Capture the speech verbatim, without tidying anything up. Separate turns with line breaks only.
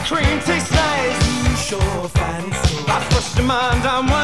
cream tastes nice.
You sure find it so.
I thrust your mind down one